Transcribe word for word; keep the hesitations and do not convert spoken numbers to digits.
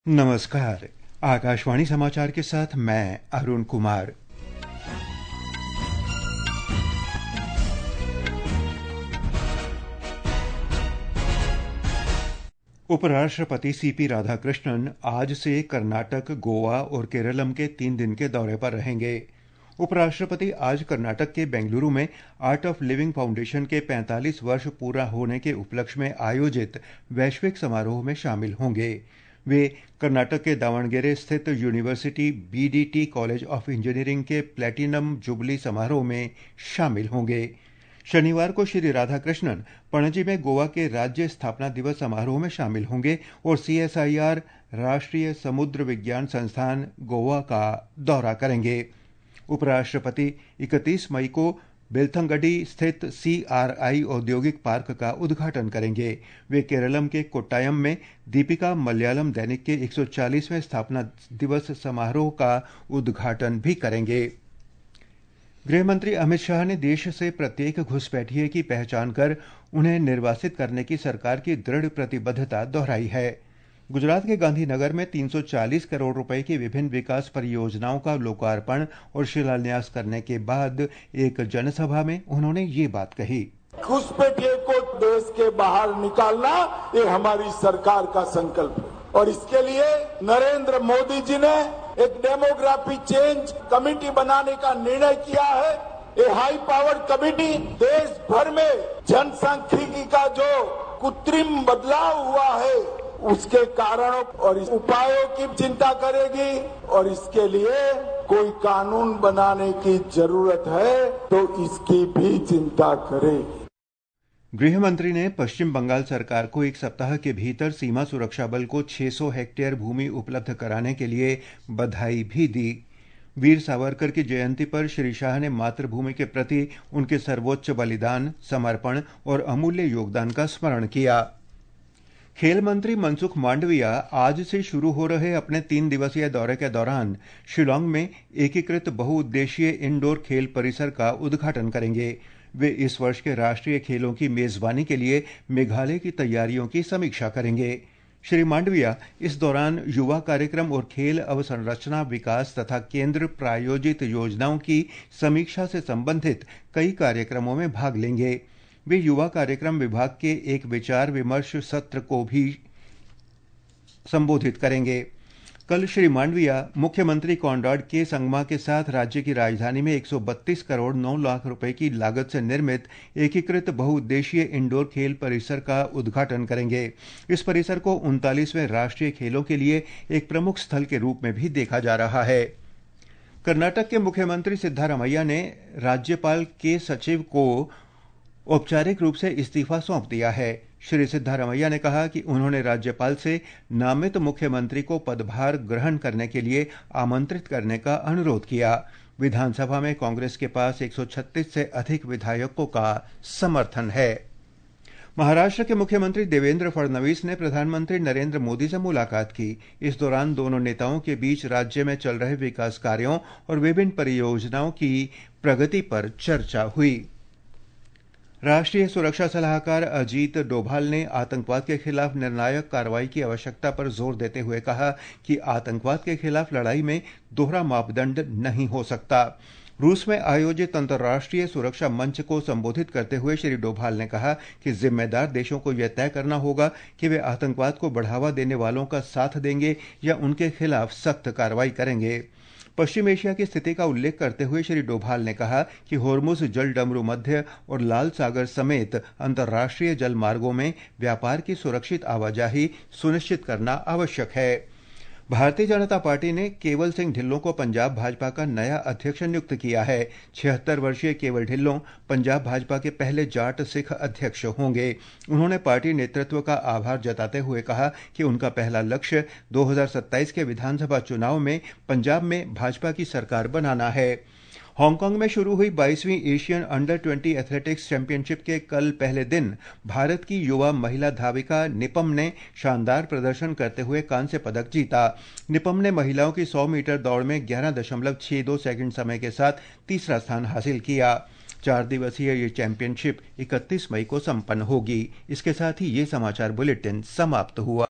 नमस्कार। आकाशवाणी समाचार के साथ मैं अरुण कुमार। उपराष्ट्रपति सीपी राधाकृष्णन आज से कर्नाटक, गोवा और केरलम के तीन दिन के दौरे पर रहेंगे। उपराष्ट्रपति आज कर्नाटक के बेंगलुरु में आर्ट ऑफ लिविंग फाउंडेशन के पैंतालीस वर्ष पूरा होने के उपलक्ष्य में आयोजित वैश्विक समारोह में शामिल होंगे। वे कर्नाटक के दावणगेरे स्थित university BDT college of engineering के प्लैटिनम जुबली समारोह में शामिल होंगे। शनिवार को श्री राधाकृष्णन पणजी में गोवा के राज्य स्थापना दिवस समारोह में शामिल होंगे और सीएसआईआर राष्ट्रीय समुद्र विज्ञान संस्थान गोवा का दौरा करेंगे। उपराष्ट्रपति इकतीस मई को बेलथंगडी स्थित सीआरआई औद्योगिक पार्क का उद्घाटन करेंगे। वे केरलम के कोट्टायम में दीपिका मलयालम दैनिक के एक सौ चालीसवें स्थापना दिवस समारोह का उद्घाटन भी करेंगे। गृह मंत्री अमित शाह ने देश से प्रत्येक घुसपैठिए की पहचान कर उन्हें निर्वासित करने की सरकार की दृढ़ प्रतिबद्धता दोहराई है। गुजरात के गांधीनगर में तीन सौ चालीस करोड़ रुपए की विभिन्न विकास परियोजनाओं का लोकार्पण और शिलान्यास करने के बाद एक जनसभा में उन्होंने ये बात कही। घुसपैठिए को देश के बाहर निकालना ये हमारी सरकार का संकल्प है और इसके लिए नरेंद्र मोदी जी ने एक डेमोग्राफी चेंज कमेटी बनाने का निर्णय किया है। ये हाई पावर्ड कमेटी देश भर में जनसांख्यिकी का जो कृत्रिम बदलाव हुआ है उसके कारणों और उपायों की चिंता करेगी और इसके लिए कोई कानून बनाने की जरूरत है तो इसकी भी चिंता करेगी। गृह मंत्री ने पश्चिम बंगाल सरकार को एक सप्ताह के भीतर सीमा सुरक्षा बल को छह सौ हेक्टेयर भूमि उपलब्ध कराने के लिए बधाई भी दी। वीर सावरकर की जयंती पर श्री शाह ने मातृभूमि के प्रति उनके सर्वोच्च बलिदान, समर्पण और अमूल्य योगदान का स्मरण किया। खेल मंत्री मनसुख मांडविया आज से शुरू हो रहे अपने तीन दिवसीय दौरे के दौरान शिलांग में एकीकृत बहुउद्देशीय इंडोर खेल परिसर का उद्घाटन करेंगे। वे इस वर्ष के राष्ट्रीय खेलों की मेजबानी के लिए मेघालय की तैयारियों की समीक्षा करेंगे। श्री मांडविया इस दौरान युवा कार्यक्रम और खेल अवसंरचना विकास तथा केंद्र प्रायोजित योजनाओं की समीक्षा से संबंधित कई कार्यक्रमों में भाग लेंगे। वे युवा कार्यक्रम विभाग के एक विचार विमर्श सत्र को भी संबोधित करेंगे। कल श्री मांडविया मुख्यमंत्री कॉनराड के संगमा के साथ राज्य की राजधानी में एक सौ बत्तीस करोड़ नौ लाख रुपए की लागत से निर्मित एकीकृत बहुउद्देशीय इंडोर खेल परिसर का उद्घाटन करेंगे। इस परिसर को उनतालीसवें राष्ट्रीय खेलों के लिए एक प्रमुख स्थल के रूप में भी देखा जा रहा है। कर्नाटक के मुख्यमंत्री सिद्धारमैया ने राज्यपाल के सचिव को औपचारिक रूप से इस्तीफा सौंप दिया है। श्री सिद्धारमैया ने कहा कि उन्होंने राज्यपाल से नामित मुख्यमंत्री को पदभार ग्रहण करने के लिए आमंत्रित करने का अनुरोध किया। विधानसभा में कांग्रेस के पास एक सौ छत्तीस से अधिक विधायकों का समर्थन है। महाराष्ट्र के मुख्यमंत्री देवेंद्र फडणवीस ने प्रधानमंत्री नरेंद्र मोदी से मुलाकात की। इस दौरान दोनों नेताओं के बीच राज्य में चल रहे विकास कार्यों और विभिन्न परियोजनाओं की प्रगति पर चर्चा हुई। राष्ट्रीय सुरक्षा सलाहकार अजीत डोभाल ने आतंकवाद के खिलाफ निर्णायक कार्रवाई की आवश्यकता पर जोर देते हुए कहा कि आतंकवाद के खिलाफ लड़ाई में दोहरा मापदंड नहीं हो सकता। रूस में आयोजित अंतर्राष्ट्रीय सुरक्षा मंच को संबोधित करते हुए श्री डोभाल ने कहा कि जिम्मेदार देशों को यह तय करना होगा कि वे आतंकवाद को बढ़ावा देने वालों का साथ देंगे या उनके खिलाफ सख्त कार्रवाई करेंगे। पश्चिम एशिया की स्थिति का उल्लेख करते हुए श्री डोभाल ने कहा कि होर्मुज जल डमरू मध्य और लाल सागर समेत अंतर्राष्ट्रीय जल मार्गों में व्यापार की सुरक्षित आवाजाही सुनिश्चित करना आवश्यक है। भारतीय जनता पार्टी ने केवल सिंह ढिल्लों को पंजाब भाजपा का नया अध्यक्ष नियुक्त किया है। छिहत्तर वर्षीय केवल ढिल्लों पंजाब भाजपा के पहले जाट सिख अध्यक्ष होंगे। उन्होंने पार्टी नेतृत्व का आभार जताते हुए कहा कि उनका पहला लक्ष्य दो हज़ार सत्ताईस के विधानसभा चुनाव में पंजाब में भाजपा की सरकार बनाना है। हांगकांग में शुरू हुई बाईसवीं एशियन अंडर बीस एथलेटिक्स चैंपियनशिप के कल पहले दिन भारत की युवा महिला धाविका निपम ने शानदार प्रदर्शन करते हुए कांस्य पदक जीता। निपम ने महिलाओं की सौ मीटर दौड़ में ग्यारह दशमलव छह दो सेकंड समय के साथ तीसरा स्थान हासिल किया। चार दिवसीय ये चैंपियनशिप इकतीस मई को संपन्न होगी। इसके साथ ही ये समाचार बुलेटिन समाप्त हुआ।